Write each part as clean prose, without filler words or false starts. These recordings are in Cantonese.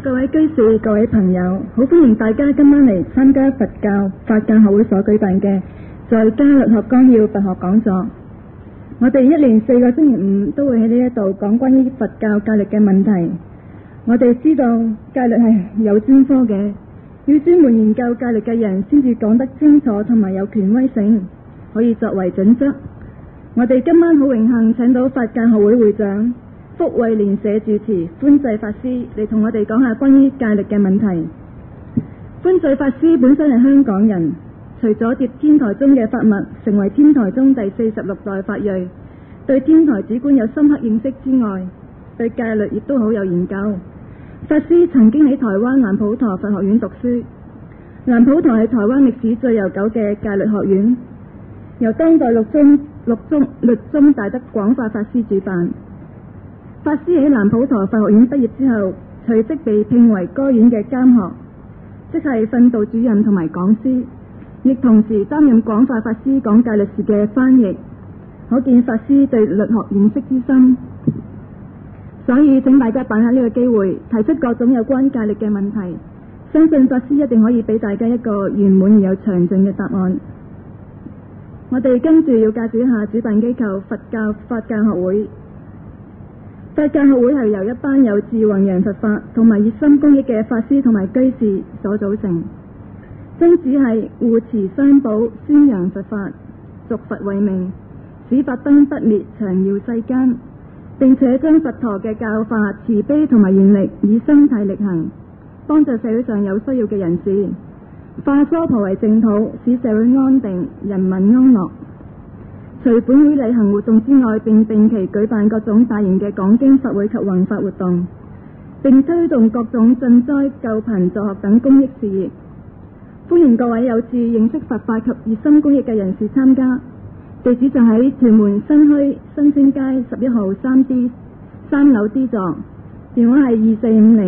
各位居士、各位朋友，好歡迎大家今晚嚟參加佛教法教學會所舉辦嘅在家律學綱要佛學講座。我哋一連4個星期五都會喺呢一度講關於佛教戒律嘅問題。我哋知道戒律係有專科嘅，要專門研究戒律嘅人先至講得清楚同埋有權威性，可以作為準則。我哋今晚好榮幸請到法教學會會長福慧蓮社住持歡濟法師嚟同我哋講下關於戒律嘅問題。歡濟法師本身係香港人，除咗接天台宗嘅法脈，成為天台宗第46代法裔，對天台止觀有深刻認識之外，對戒律亦都好有研究。法師曾經喺台灣南普陀佛學院讀書，南普陀係台灣歷史最悠久嘅戒律學院，由當代律宗大德廣化法師主辦。法師喺南普陀佛學院畢業之後，隨即被聘為該院嘅監學，即係訓導主任同埋講師，亦同時擔任廣化法師講戒律時嘅翻譯，可見法師對律學認識之深。所以請大家把握呢個機會，提出各種有關戒律嘅問題，相信法師一定可以俾大家一個圓滿而又詳盡嘅答案。我哋跟住要介紹一下主辦機構佛教法教學會。法教學會係由一班有志弘揚佛法同埋熱心公益嘅法師同埋居士所組成，宗旨係護持三寶，宣揚佛法，續佛慧命，使法燈不滅，長耀世間，並且將佛陀嘅教法慈悲同埋願力以身體力行，幫助社會上有需要嘅人士，化娑婆為淨土，使社會安定，人民安樂。除本會例行活動之外，並定期舉辦各種大型嘅講經法會及弘法活動，並推動各種賑災救貧助學等公益事業。歡迎各位有志認識佛法及熱心公益嘅人士參加。地址就喺屯門新墟新星街11號3D 3樓 D 座，電話係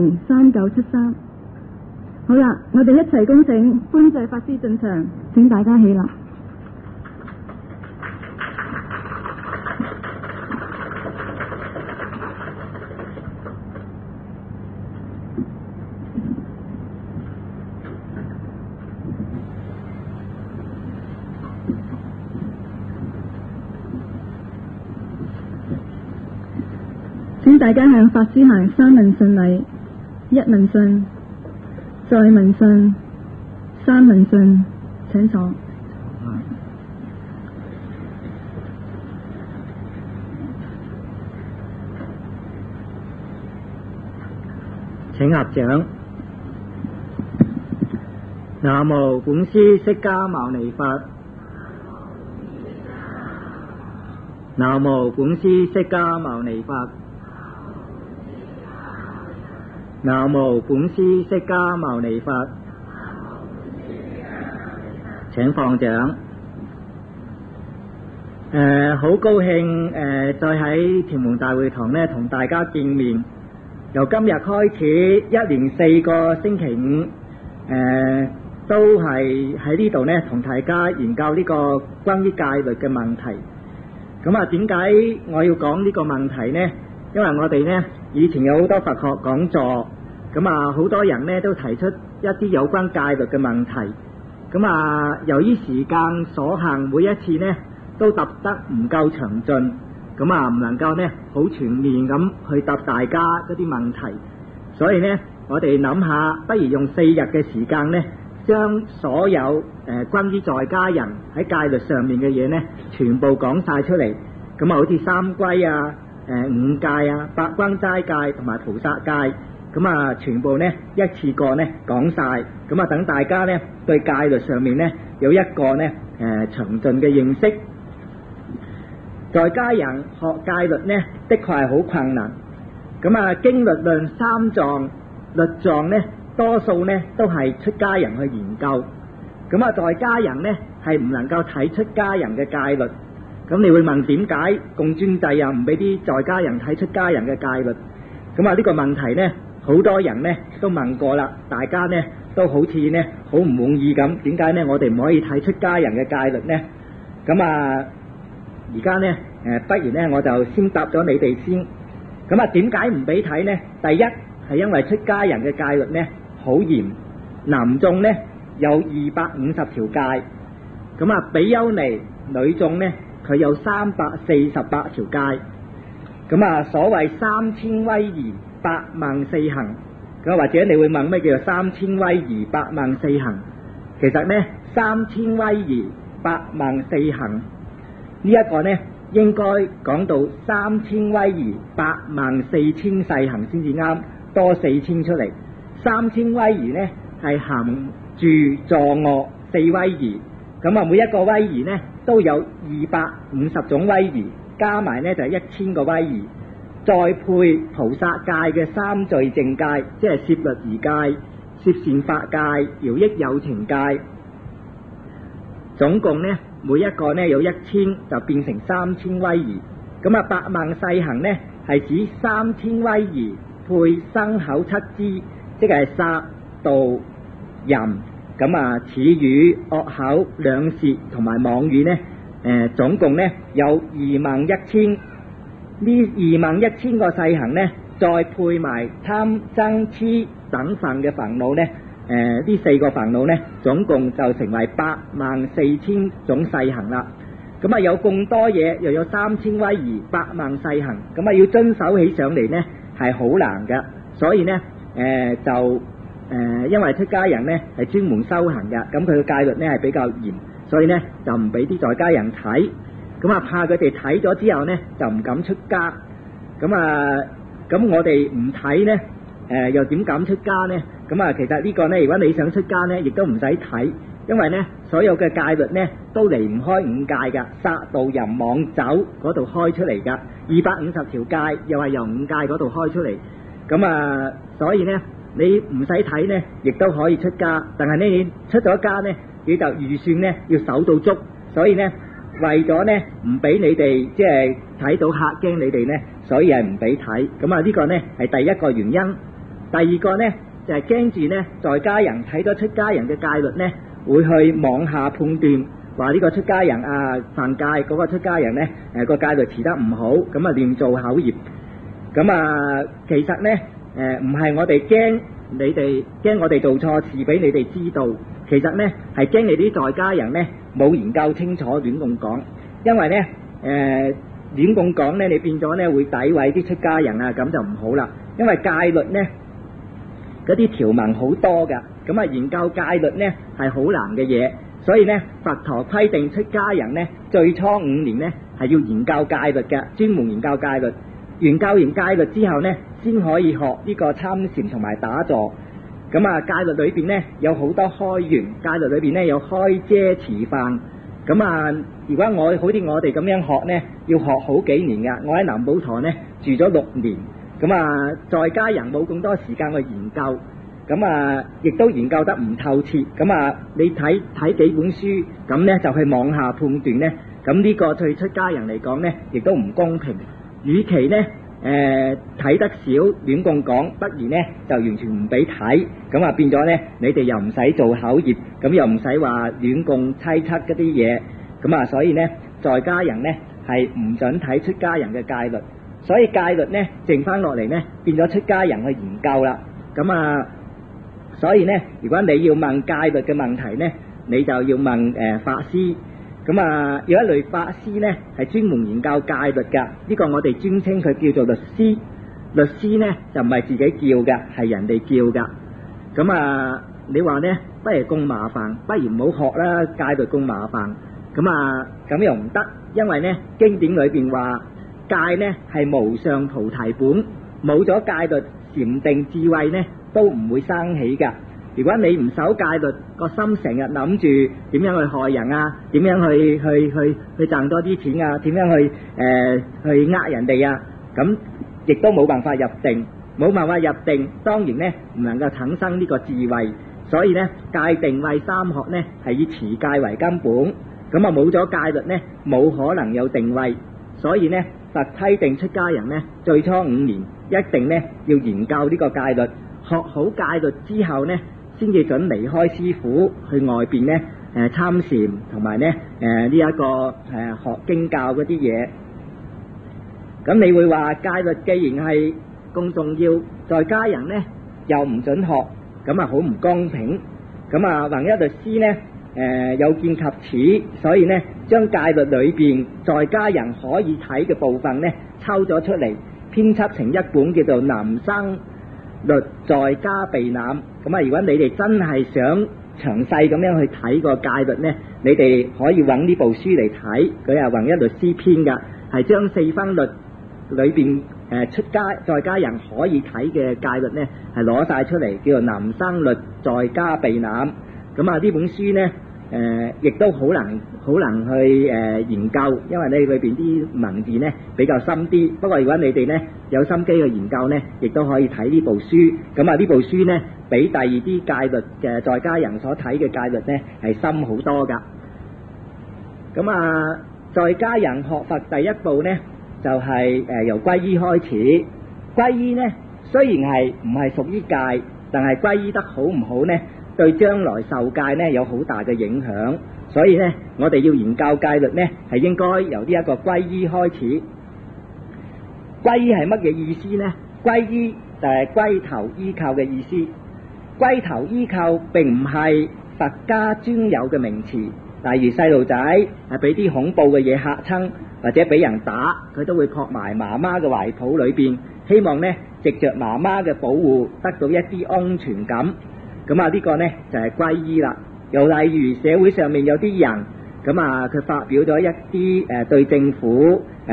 24503973。好啦，我哋一齊恭請歡濟法師進場，請大家起立。請大家向法師行3問訊禮：一問訊，再問訊，3問訊，請坐。 請合掌。南無本師釋迦牟尼佛。南無本師釋迦牟尼佛。南無本師釋迦牟尼佛。請放掌。好高興再喺屯門大會堂呢同大家見面。由今日開始，一連4個星期五，都係喺呢度呢同大家研究呢個關於戒律嘅問題。咁啊，點解我要講呢個問題呢？因為我哋呢以前有好多佛學講座，咁啊好多人呢都提出一啲有關戒律嘅問題。咁啊，由於時間所限，每一次呢都答得唔夠詳盡，咁啊唔能夠呢好全面咁去答大家嗰啲問題。所以呢，我哋諗下，不如用4日嘅時間呢，將所有關於在家人喺戒律上面嘅嘢呢，全部講晒出嚟。咁啊，好似三歸啊、5戒啊、八關齋戒同埋菩薩戒，咁啊全部呢一次過呢講晒。咁啊等大家呢對戒律上面呢有一個呢詳盡嘅認識。在家人學戒律呢，的確係好困難。咁啊，經律論三藏律藏呢，多數呢都係出家人去研究。咁啊，在家人呢係唔能夠睇出家人嘅戒律。咁你會問點解共專制又唔俾啲在家人睇出家人嘅戒律？咁啊，呢個問題呢，好多人呢都問過啦，大家呢都好似呢好唔滿意咁。點解呢？我哋唔可以睇出家人嘅戒律呢？咁啊，而家呢不如呢我就先答咗你哋先。咁啊，點解唔俾睇呢？第一係因為出家人嘅戒律呢好嚴，男眾呢有250條戒，咁啊比丘尼女眾呢佢有348條戒，咁啊所謂3000威儀8萬4行，咁或者你會問咩叫做3000威儀8萬4行？其實呢3000威儀8萬4行呢一個呢應該講到3000威儀8萬4千細行先至啱，多4000出嚟。3000威儀呢係行住坐臥4威儀，咁啊每一個威儀呢都有250種威儀，加埋呢就係1000個威儀，再配菩薩戒嘅3聚淨戒，即係攝律儀戒、攝善法戒、饒益有情戒，總共呢每一個呢有1000，就變成3000威儀。咁啊8萬細行呢係指3000威儀配身口7支，即係殺盜淫，咁啊綺語惡口兩舌同埋妄語呢，總共呢有21000。呢21000個細行呢，再配埋貪嗔癡等份嘅煩惱呢，呢4個煩惱呢，總共就成為84000種細行啦。咁啊有咁多嘢，又有3000威儀8萬細行，咁啊要遵守起上嚟呢係好難噶。所以呢，因為出家人呢係專門修行嘅，咁佢嘅戒律呢係比較嚴，所以呢就唔俾啲在家人睇。咁啊怕佢哋睇咗之後呢就唔敢出家，咁我哋唔睇呢，又點敢出家呢？咁啊其實呢個呢，如果你想出家呢，亦都唔使睇，因為呢所有嘅戒律呢都離唔開5戒噶，殺盜淫妄酒嗰度開出嚟噶，250條戒又係由5戒嗰度開出嚟。咁啊所以呢你唔使睇呢，亦都可以出家，但係呢你出咗家呢，你就預算呢要守到足，所以呢為咗呢唔俾你哋即係睇到嚇驚你哋呢，所以係唔俾睇。咁啊呢個呢係第一個原因。第二個呢就係驚住呢在家人睇咗出家人嘅戒律呢，會去妄下判斷，話呢個出家人啊犯戒，嗰個出家人呢個戒律持得唔好，咁啊念做口業。咁啊其實呢唔係我哋驚你哋驚我哋做錯事俾你哋知道，其實呢係驚你啲在家人呢冇研究清楚亂咁講，因為呢亂咁講呢，你變咗呢會詆毀啲出家人啊，咁就唔好啦。因為戒律呢嗰啲條文好多噶，咁啊研究戒律呢係好難嘅嘢，所以呢佛陀規定出家人呢最初5年呢係要研究戒律嘅，專門研究戒律。研究完戒律之後呢，先可以學呢個參禪同埋打坐。咁啊戒律裏邊呢有好多開緣，戒律裏邊呢有開遮持犯。咁啊如果好似我哋咁樣學呢，要學好幾年噶。我喺南寶堂呢住咗6年，咁啊在家人冇咁多時間去研究，咁啊亦都研究得唔透徹。咁啊你睇幾本書，咁呢就去妄下判斷呢，咁呢個對出家人嚟講呢亦都唔公平。與其呢睇得少亂咁講，不如呢就完全唔俾睇，咁啊變咗呢你哋又唔使做口業，咁又唔使話亂咁猜測嗰啲嘢，咁啊所以呢在家人呢係唔准睇出家人嘅戒律，所以戒律呢剩翻落嚟呢變咗出家人去研究啦。咁啊所以呢如果你要問戒律嘅問題呢，你就要問法師。咁啊有一類法師呢係專門研究戒律噶，呢個我哋尊稱佢叫做律師。律師呢就唔係自己叫噶，係人哋叫噶。咁啊你話呢不如咁麻煩，不如唔好學啦，戒律咁麻煩。咁啊咁又唔得，因為呢經典裏邊話戒呢係無上菩提本，冇咗戒律，禪定智慧呢都唔會生起噶。如果你唔守戒律，個心成日諗住點樣去害人啊，點樣去賺多啲錢啊，點樣去呃人哋啊，咁亦都冇辦法入定，冇辦法入定，當然呢唔能夠產生呢個智慧。所以呢戒定慧三學呢係以持戒為根本，咁啊冇咗戒律呢冇可能有定慧。所以呢佛規定出家人呢最初5年一定呢要研究呢個戒律，學好戒律之後呢先至准離開師父去外邊呢參禪同埋呢呢一個學經教嗰啲嘢。咁你會話戒律既然係咁重要，在家人呢又唔准學，咁啊好唔公平。咁啊弘一律師呢有見及此，所以呢將戒律裏邊在家人可以睇嘅部分呢抽咗出嚟，編輯成一本叫做《男生律在家避濫》。咁啊，如果你哋真係想詳細咁樣去睇個戒律呢，你哋可以揾呢部書嚟睇，佢係弘一律師編噶，係將四分律裏邊出家在家人可以睇嘅戒律呢係攞晒出嚟，叫做《男生律在家避濫》。咁啊呢本書呢亦都好難去研究，因為呢裏邊啲文字呢比較深啲。不過如果你哋呢有心機去研究呢，亦都可以睇呢部書。咁啊呢部書呢比第二啲戒律嘅在家人所睇嘅戒律呢係深好多噶。咁啊在家人學佛第一步呢就係由皈依開始。皈依呢雖然係唔係屬於戒，但係皈依得好唔好呢，對將來受戒呢有好大嘅影響。所以呢我哋要研究戒律呢係應該由呢一個皈依開始。皈依係乜嘢意思呢？皈依就係歸頭依靠嘅意思。歸頭依靠並唔係佛家專有嘅名詞，例如細路仔係俾啲恐怖嘅嘢嚇親，或者俾人打，佢都會撲埋媽媽嘅懷抱裏邊，希望呢藉着媽媽嘅保護得到一啲安全感。咁啊呢個呢就係皈依啦。又例如社會上面有啲人咁啊，佢發表咗一啲對政府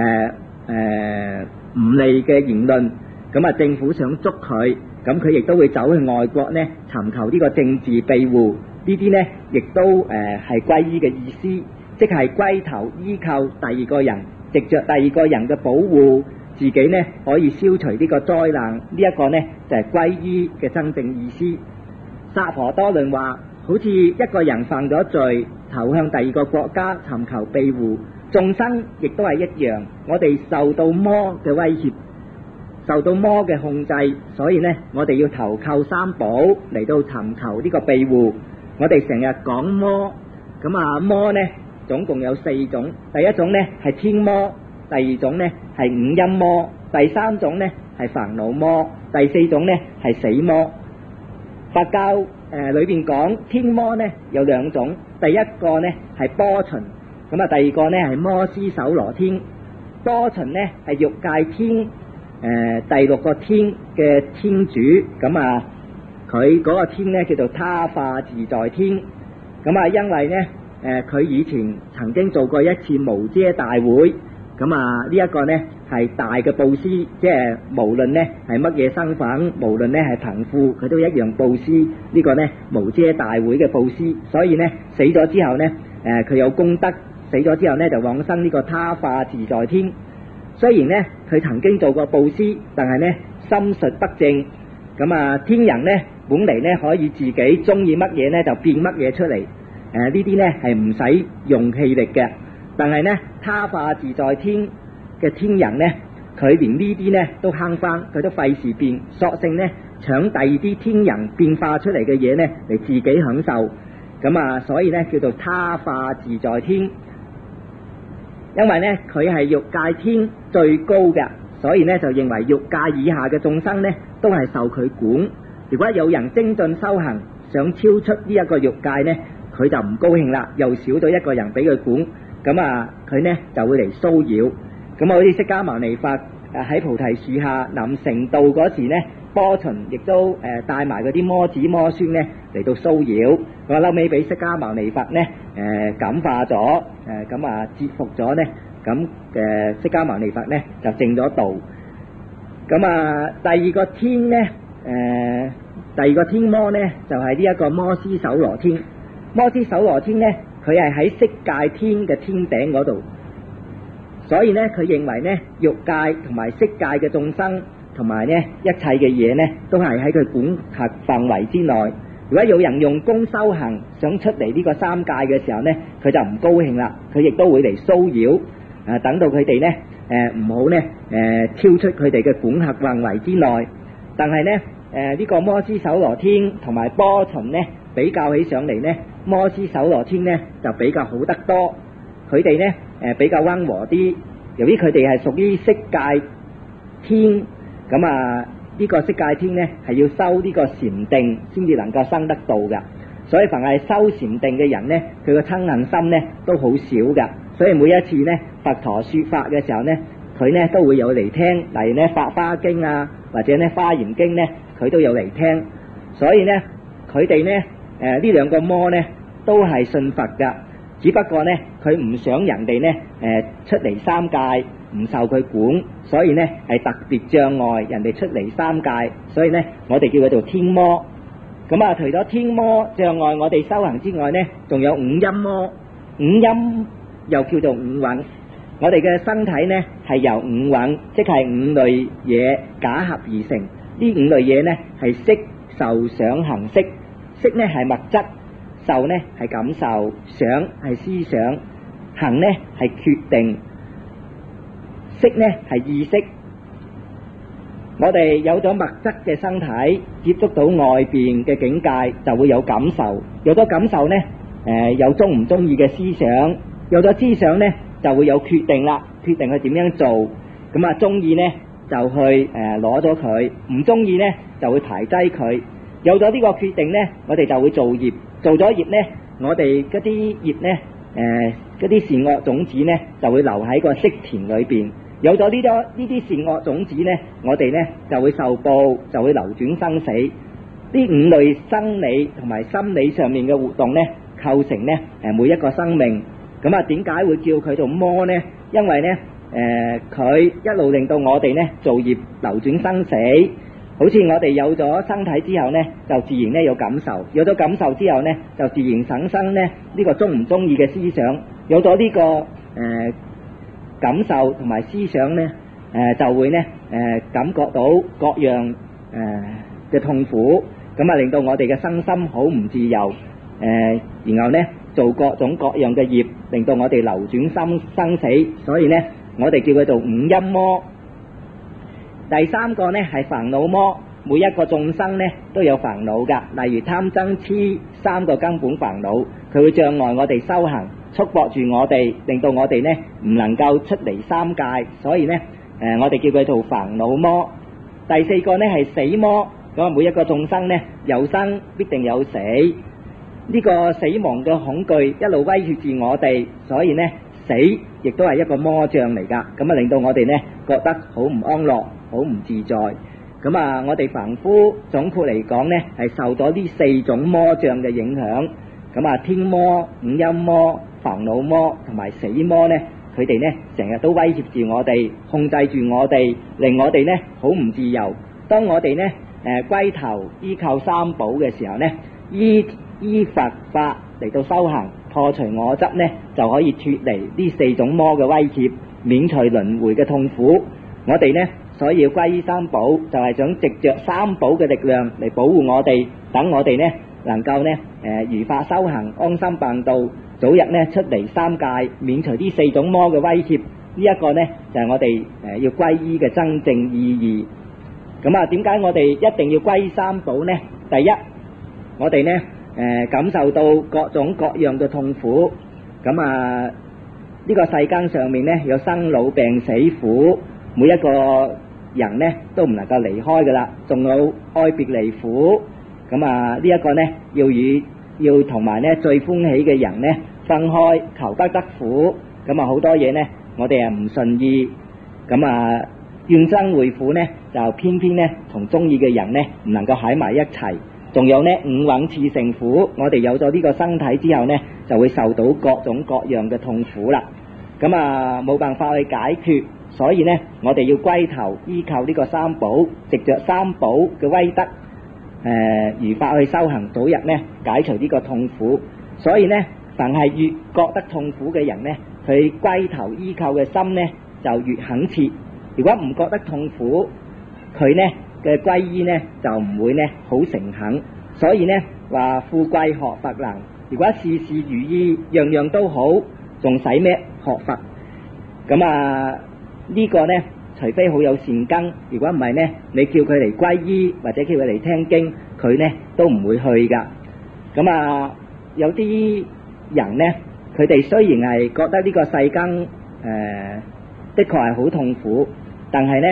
唔利嘅言論，咁啊政府想捉佢，咁佢亦都會走去外國呢尋求呢個政治庇護。呢啲呢亦都係皈依嘅意思，即係歸頭依靠第二個人，藉着第二個人嘅保護，自己呢可以消除呢個災難。呢一個呢就係皈依嘅真正意思。薩婆多論話，好似一個人犯咗罪，投向第二個國家尋求庇護，眾生亦都係一樣。我哋受到魔嘅威脅，受到魔嘅控制，所以呢我哋要投靠三寶嚟到尋求呢個庇護。我哋成日講魔，咁啊魔呢總共有4種。第一種呢係天魔，第二種呢係五陰魔，第三種呢係煩惱魔，第四種呢係死魔。佛教裏邊講天魔呢有2種，第一個呢係波旬，咁啊第二個呢係摩斯手羅天。波旬呢係欲界天第6個天嘅天主，咁啊佢嗰個天呢叫做他化自在天。咁啊因為呢佢以前曾經做過一次無遮大會，咁啊呢一個呢係大嘅布施，即係無論呢係乜嘢身份，無論呢係貧富，佢都一樣布施。呢個呢無遮大會嘅布施，所以呢死咗之後呢佢有功德，死咗之後呢就往生呢個他化自在天。雖然呢佢曾經做過布施，但係呢心術不正，咁啊天人呢本嚟呢可以自己中意乜嘢呢就變乜嘢出嚟，呢啲呢係唔使用氣力嘅。但係呢他化自在天嘅天人呢，佢連呢啲呢都慳翻，佢都費事變，索性呢搶第二啲天人變化出嚟嘅嘢呢嚟自己享受。咁啊所以呢叫做他化自在天。因為呢佢係欲界天最高嘅，所以呢就認為欲界以下嘅眾生呢都係受佢管。如果有人精進修行，想超出呢一個欲界呢，佢就唔高興啦，又少咗一個人俾佢管，咁啊佢呢就會嚟騷擾。咁好似釋迦牟尼佛喺菩提樹下臨成道嗰時呢，波旬亦都帶埋嗰啲魔子魔孫呢嚟到騷擾。咁後尾俾釋迦牟尼佛呢感化咗，咁啊折服咗呢，咁釋迦牟尼佛呢就證咗道。咁啊第二個天呢，第二個天魔呢就係呢一個摩斯手羅天。摩斯手羅天呢，佢係喺色界天嘅天頂嗰度，所以呢佢認為呢欲界同埋色界嘅眾生同埋呢一切嘅嘢呢都係喺佢管轄範圍之內。如果有人用功修行想出嚟呢個三界嘅時候呢，佢就唔高興啦，佢亦都會嚟騷擾，等到佢哋呢唔好呢超出佢哋嘅管轄範圍之內。但係呢呢個摩斯手羅天同埋波旬呢比較起上嚟呢，摩斯手羅天呢就比較好得多，佢哋呢比較溫和啲。由於佢哋係屬於色界天咁呢個色界天呢，係要修呢個禪定先至能夠生得到㗎。所以凡係修禪定嘅人呢，佢個嗔恨心呢都好少㗎。所以每一次呢，佛陀說法嘅時候呢，佢呢都會有嚟聽。例如呢《法華經》或者呢《華嚴經》呢，佢都有嚟聽。所以呢，佢哋呢呢兩個魔呢都係信佛㗎，只不過呢佢唔想人哋呢出嚟三界，唔受佢管，所以呢係特別障礙人哋出嚟三界。所以呢，我哋叫佢做天魔。咁除咗天魔障礙我哋修行之外呢，仲有五陰魔。五陰又叫做五蘊。我哋嘅身體呢係由五蘊，即係五類嘢假合而成。呢五類嘢呢係色、受、想、行、識。色呢係物質，受呢係感受，想係思想，行呢係決定，識呢係意識。我哋有咗物質嘅身體，接觸到外邊嘅境界，就會有感受。有咗感受呢，有中唔中意嘅思想，有咗思想呢，就會有決定啦。決定佢點樣做，咁中意呢就去攞咗佢，唔中意呢就會排擠佢。有咗呢個決定呢，我哋就會做業。做咗業呢，我哋嗰啲業呢，嗰啲善惡種子呢，就會留喺個色田裏邊。有咗呢啲善惡種子呢，我哋呢就會受報，就會流轉生死。呢五類生理同埋心理上面嘅活動呢，構成呢每一個生命。咁點解會叫佢做魔呢？因為呢佢一路令到我哋呢做業流轉生死。好似我哋有咗身體之後呢，就自然呢有感受。有咗感受之後呢，就自然產生呢呢個中唔中意嘅思想。有咗呢個感受同埋思想呢，就會呢感覺到各樣嘅痛苦，咁令到我哋嘅身心好唔自由。然後呢做各種各樣嘅業，令到我哋流轉生死。所以呢，我哋叫佢做五陰魔。第三個呢係煩惱魔。每一個眾生呢都有煩惱㗎，例如貪嗔癡三個根本煩惱，佢會障礙我哋修行，束縛住我哋，令到我哋呢唔能夠出離三界。所以呢我哋叫佢做煩惱魔。第四個呢係死魔。咁每一個眾生呢有生必定有死，呢個死亡嘅恐懼一路威脅住我哋，所以呢死亦都係一個魔障嚟㗎。咁令到我哋呢覺得好唔安樂，好唔自在。咁我哋凡夫總括嚟講呢，係受咗呢四種魔障嘅影響。咁天魔、五陰魔、煩惱魔同埋死魔呢，佢哋呢成日都威脅住我哋，控制住我哋，令我哋呢好唔自由。當我哋呢歸頭依靠三寶嘅時候呢，依佛法嚟到修行，破除我執呢，就可以脫離呢四種魔嘅威脅，免除輪迴嘅痛苦。我哋呢所以要歸依三寶，就係想藉着三寶嘅力量嚟保護我哋，等我哋呢能夠呢如法修行，安心辦道，早日呢出離三界，免除呢四種魔嘅威脅。呢一個呢就係我哋要歸依嘅真正意義。咁點解我哋一定要歸依三寶呢？第一，我哋呢感受到各種各樣嘅痛苦。咁呢個世間上面呢有生老病死苦，每一個人呢都唔能夠離開噶啦，仲有愛別離苦。咁呢一個呢要同埋呢最歡喜嘅人呢分開，求不得苦。咁好多嘢呢我哋唔順意。咁怨憎會苦呢就偏偏呢同中意嘅人呢唔能夠喺埋一齊。仲有呢五蘊熾盛苦，我哋有咗呢個身體之後呢就會受到各種各樣嘅痛苦啦。咁冇辦法去解決，所以呢我哋要歸頭依靠呢個三寶，藉着三寶嘅威德如法去修行，早日呢解除呢個痛苦。所以呢凡係越覺得痛苦嘅人呢，佢歸頭依靠嘅心呢就越懇切。如果唔覺得痛苦，佢呢嘅歸依呢就唔會呢好誠懇。所以呢話富貴學佛能，如果事事如意，樣樣都好，仲使咩學佛？咁呢個呢除非好有善根，如果唔係呢，你叫佢嚟歸依或者叫佢嚟聽經，佢呢都唔會去噶。咁有啲人呢，佢哋雖然係覺得呢個世間的確係好痛苦，但係呢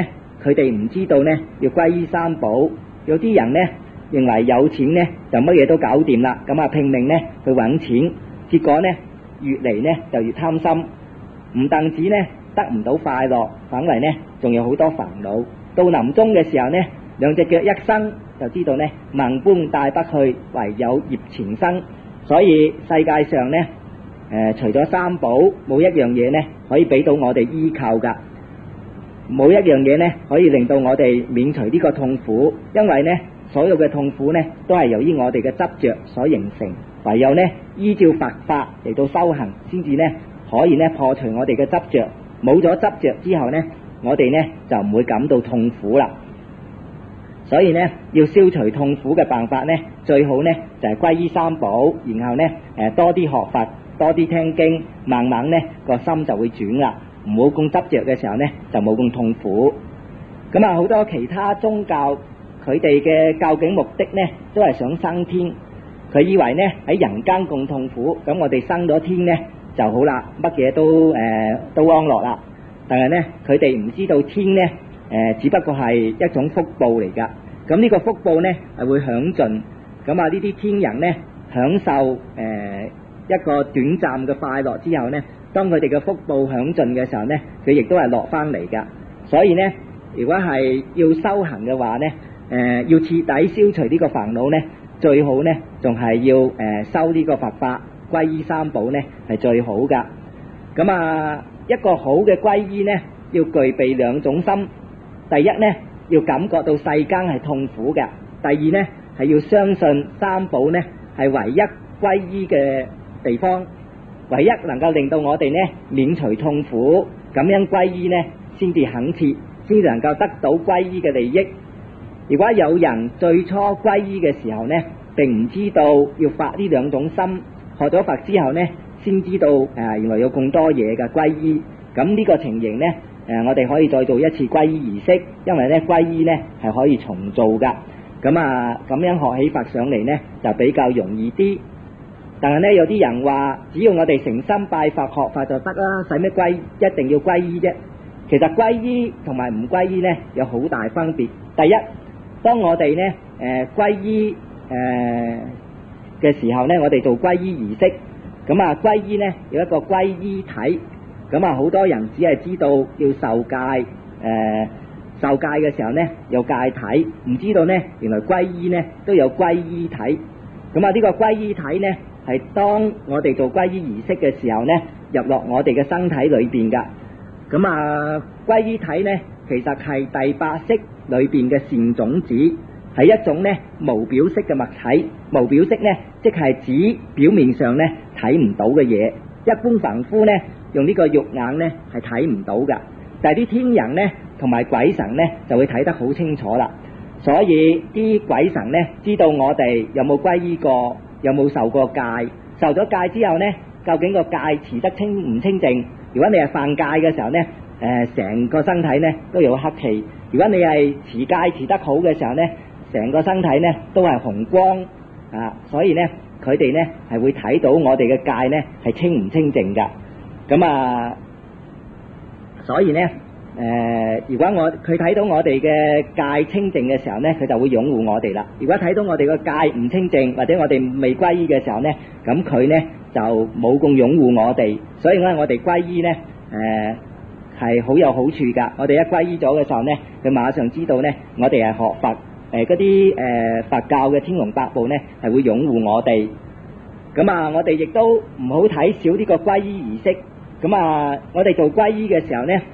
佢哋唔知道呢要歸依三寶，有啲人呢認為有錢呢就乜嘢都搞掂啦，咁啊拼命呢去揾錢，結果呢越嚟呢就越貪心，唔單止呢得唔到快樂，反為呢仲有好多煩惱。到臨終嘅時候呢，兩隻腳一伸就知道呢萬般帶不去，唯有業纏身。所以世界上呢除咗三寶，冇一樣嘢呢可以俾到我哋依靠噶，冇一樣嘢呢可以令到我哋免除呢個痛苦，因為呢所有嘅痛苦呢都係由於我哋嘅執着所形成，唯有呢依照佛法嚟到修行，先至呢可以呢破除我哋嘅執着。冇咗執着之後呢，我哋呢就唔會感到痛苦啦。所以呢要消除痛苦嘅辦法呢，最好呢就係歸依三寶，然後呢多啲學佛，多啲聽經，慢慢呢個心就會轉啦，唔好咁執着嘅時候呢就冇咁痛苦。咁啊好多其他宗教佢哋嘅究竟目的呢都係想生天，佢以為呢喺人間咁痛苦，咁我哋生咗天呢就好啦，乜嘢都安樂啦。但係呢佢哋唔知道天呢只不過係一種福報嚟噶，咁呢個福報呢係會享盡，咁啊呢啲天人呢享受一個短暫嘅快樂之後呢，當佢哋嘅福報享盡嘅時候呢，佢亦都係落翻嚟噶。所以呢如果係要修行嘅話呢，要徹底消除呢個煩惱呢，最好呢仲係要修呢個佛法，歸依三寶呢係最好噶。咁啊一個好嘅歸依呢要具備兩種心，第一呢要感覺到世間係痛苦嘅，第二呢係要相信三寶呢係唯一歸依嘅地方，唯一能夠令到我哋呢免除痛苦，咁樣歸依呢先至懇切，先至能夠得到歸依嘅利益。如果有人最初歸依嘅時候呢並唔知道要發呢兩種心，學咗佛之後呢先知道原來有咁多嘢嘅歸依，咁呢個情形呢我哋可以再做一次歸依儀式，因為呢歸依呢係可以重做噶，咁樣學起佛上嚟呢就比較容易啲。但係呢有啲人話只要我哋誠心拜佛學佛就得啦，使咩一定要歸依啫？其實歸依同埋唔歸依呢有好大分別。第一，當我哋呢歸依嘅時候呢，我哋做歸依儀式，咁歸依呢有一個歸依體，咁好多人只係知道要受戒，受戒嘅時候呢有戒體，唔知道呢原來歸依呢都有歸依體。咁呢個歸依體呢係當我哋做歸依儀式嘅時候呢入落我哋嘅身體裏邊噶。咁歸依體呢其實係第八識裏邊嘅善種子，係一種呢無表色嘅物體。無表色呢即係指表面上呢睇唔到嘅嘢，一般凡夫呢用呢個肉眼呢係睇唔到噶，但係啲天人呢同埋鬼神呢就會睇得好清楚啦。所以啲鬼神呢知道我哋有冇歸依過，有冇受過戒，受咗戒之後呢究竟個戒持得清唔清淨。如果你係犯戒嘅時候呢成個身體呢都有黑氣，如果你係持戒持得好嘅時候呢，成個身體呢都係紅光所以呢佢哋呢係會睇到我哋嘅戒呢係清唔清淨噶。咁所以呢如果佢睇到我哋嘅戒清淨嘅時候呢，佢就會擁護我哋啦。如果睇到我哋嘅戒唔清淨，或者我哋未歸依嘅時候呢，咁佢呢就冇咁擁護我哋。所以呢我哋歸依呢係好有好處噶。我哋一歸依咗嘅時候呢，佢馬上知道呢我哋係學佛，嗰啲佛教嘅天龍八部呢係會擁護我哋。咁我哋亦都唔好睇少呢個歸依儀式。咁我哋做歸依嘅時候呢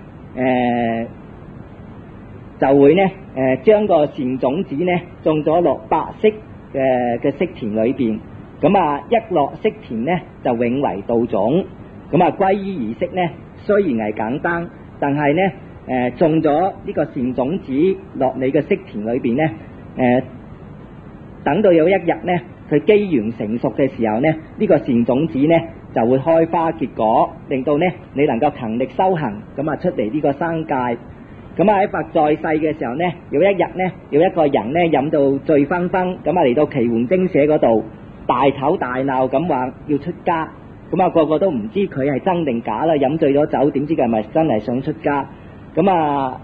就會呢將個善種子呢種咗落八識嘅識田裏邊。咁一落識田呢就永為道種。咁歸依儀式呢雖然係簡單，但係呢種咗呢個善種子落你嘅識田裏邊呢等到有一日呢佢機緣成熟嘅時候呢，呢個善種子呢就會開花結果，令到呢你能夠勤力修行，咁出嚟呢個生界。咁喺佛在世嘅時候呢，有一日呢有一個人呢飲到醉醺醺，咁嚟到奇門精舍嗰度大吵大鬧，咁話要出家。咁個個都唔知佢係真定假啦，飲醉咗酒，點知佢係咪真係想出家？咁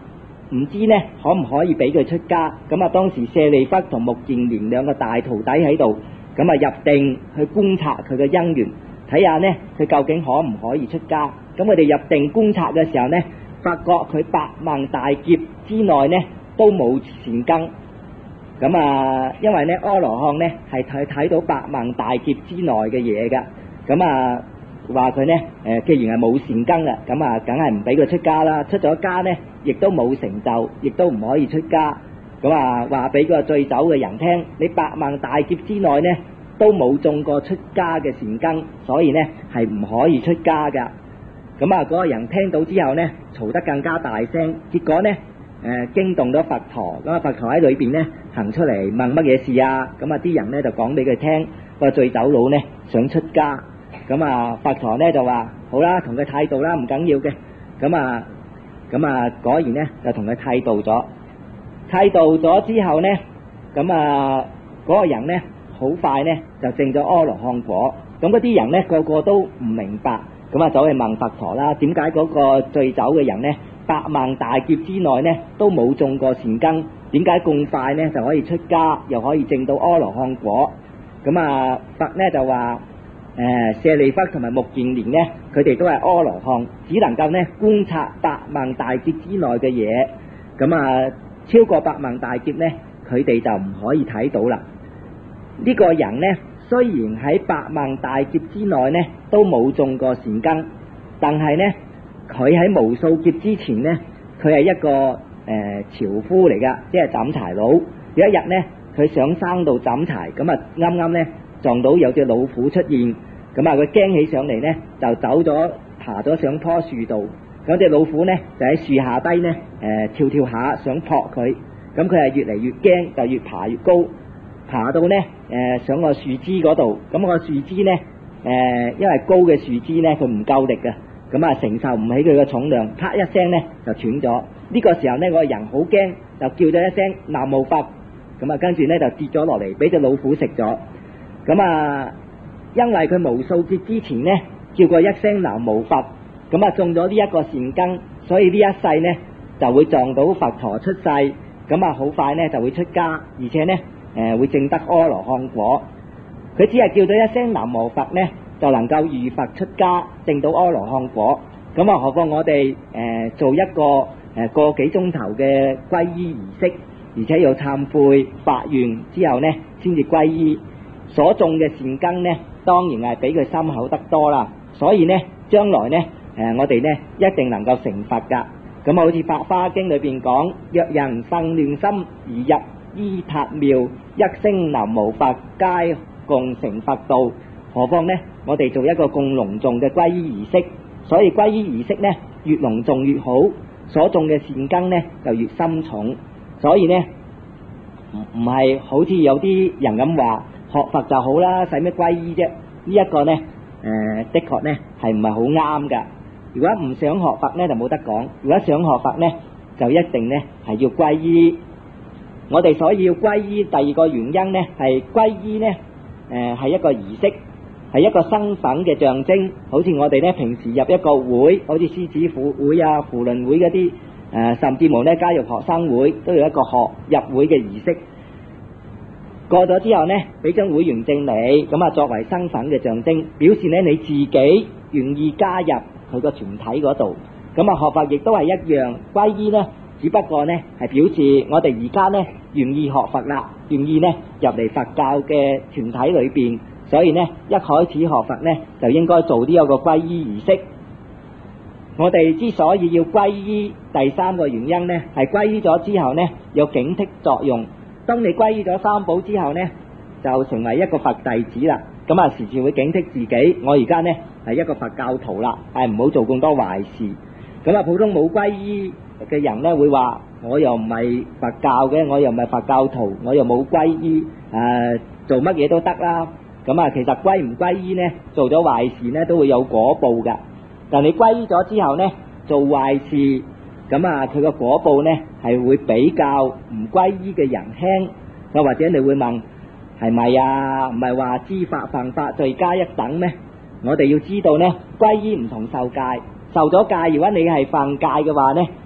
唔知呢可唔可以俾佢出家。咁啊當時舍利弗同目犍連兩個大徒弟喺度，咁啊入定去觀察佢嘅因緣，睇下呢佢究竟可唔可以出家。咁佢哋入定觀察嘅時候呢，發覺佢百萬大劫之內呢都冇善根。咁啊因為呢阿羅漢呢係睇到百萬大劫之內嘅嘢㗎。咁啊話佢呢既然係冇善根啦，咁啊梗係唔俾佢出家啦。出咗家呢亦都冇成就，亦都唔可以出家。咁啊話俾個醉酒嘅人聽，你百萬大劫之內呢都冇種過出家嘅善根，所以呢係唔可以出家噶。咁啊嗰個人聽到之後呢嘈得更加大聲，結果呢驚動咗佛陀。咁啊佛陀喺裏邊呢行出嚟問乜嘢事啊。咁啊啲人呢就講俾佢聽，個醉酒佬呢想出家。咁啊佛陀呢就話好啦，同佢剃度啦，唔緊要嘅。咁啊果然呢就同佢剃度咗。剃度咗之後呢，咁啊嗰個人呢好快呢就證咗阿羅漢果。咁嗰啲人呢個個都唔明白，咁啊走去問佛陀啦，點解嗰個醉酒嘅人呢百萬大劫之內呢都冇種過善根，點解咁快呢就可以出家，又可以證到阿羅漢果？咁啊佛呢就話舍利弗同埋目犍連呢，佢哋都係阿羅漢，只能夠呢觀察百萬大劫之內嘅嘢。咁啊超過百萬大劫呢，佢哋就唔可以睇到啦。呢個人呢雖然喺百萬大劫之內呢都冇種過善根，但係呢佢喺無數劫之前呢，佢係一個樵夫嚟噶，即係斬柴佬。有一日呢佢上山度斬柴，咁啊啱啱呢撞到有隻老虎出現，咁啊佢驚起上嚟呢就走咗爬咗上棵樹度。嗰隻老虎呢就喺樹下低呢跳跳下想撲佢，咁佢係越嚟越驚，就越爬越高，爬到呢上個樹枝嗰度。咁個樹枝呢因為高嘅樹枝呢佢唔夠力嘅，咁啊承受唔起佢嘅重量，啪一聲呢就斷咗。呢個時候呢個人好驚，就叫咗一聲南無佛，咁啊跟住呢就跌咗落嚟，俾隻老虎食咗。咁啊因為佢無數劫之前呢叫過一聲南無佛，咁啊中咗呢一個善根，所以呢一世呢就會撞到佛陀出世，咁啊好快呢就會出家，而且呢會證得阿羅漢果。佢只係叫咗一聲南無佛呢，就能夠遇佛出家，證到阿羅漢果。咁啊何況我哋做一個個幾鐘頭嘅皈依儀式，而且要懺悔發願之後呢先至皈依，所種嘅善根呢當然係比佢深厚得多啦。所以呢將來呢我哋呢一定能夠成佛噶。咁好似《法華經》裏邊講，若人生亂心而入依塔廟，一聲南無佛，皆共成佛道。何況呢我哋做一個咁隆重嘅皈依儀式，所以皈依儀式呢越隆重越好，所種嘅善根呢就越深重。所以呢唔係好似有啲人咁話學佛就好啦，使咩皈依啫？呢一個呢的確呢係唔係好啱噶。如果唔想學佛呢就冇得講，如果想學佛呢就一定呢係要皈依。我哋所以要皈依第二個原因呢係皈依呢係一個儀式，係一個身份嘅象徵。好似我哋呢平時入一個會，好似獅子婦會啊、扶輪會嗰啲甚至乎呢加入學生會都有一個學入會嘅儀式。過咗之後呢俾張會員證你，咁啊作為身份嘅象徵，表示呢你自己願意加入佢個團體嗰度。咁啊學佛亦都係一樣，皈依呢只不過呢係表示我哋而家呢願意學佛啦，願意呢入嚟佛教嘅團體裏邊。所以呢一開始學佛呢就應該做呢一個皈依儀式。我哋之所以要皈依，第三個原因呢係皈依咗之後呢有警惕作用。當你皈依咗三寶之後呢，就成為一個佛弟子啦。咁啊時時會警惕自己，我而家呢係一個佛教徒啦，唔好做咁多壞事。咁啊普通冇皈依嘅人呢會話，我又唔係佛教嘅，我又唔係佛教徒，我又冇皈依，做乜嘢都得啦。咁啊其實皈唔皈依呢，做咗壞事呢都會有果報噶。但你皈依咗之後呢，做壞事，咁啊佢個果報呢係會比較唔皈依嘅人輕。又或者你會問，係咪啊？唔係話知法犯法罪加一等咩？我哋要知道呢，皈依唔同受戒。受咗戒，如果你係犯戒嘅話呢，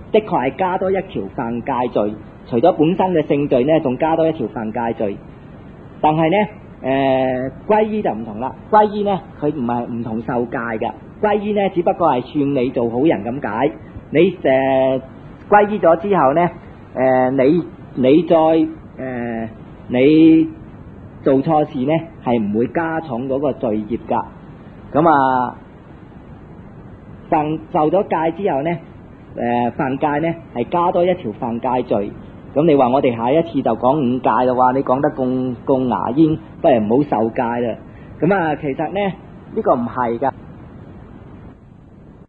的確係加多一條犯戒罪，除咗本身嘅性罪呢，仲加多一條犯戒罪。但係呢，皈依就唔同啦，皈依呢佢唔同受戒嘅，皈依呢只不過係勸你做好人咁解。你皈依咗之後呢，你做錯事呢係唔會加重嗰個罪孽㗎。咁啊，受咗戒之後呢，犯戒呢係加多一條犯戒罪。咁你話我哋下一次就講5戒啦，話你講得咁牙煙，不如唔好受戒啦。咁啊，其實呢個唔係㗎。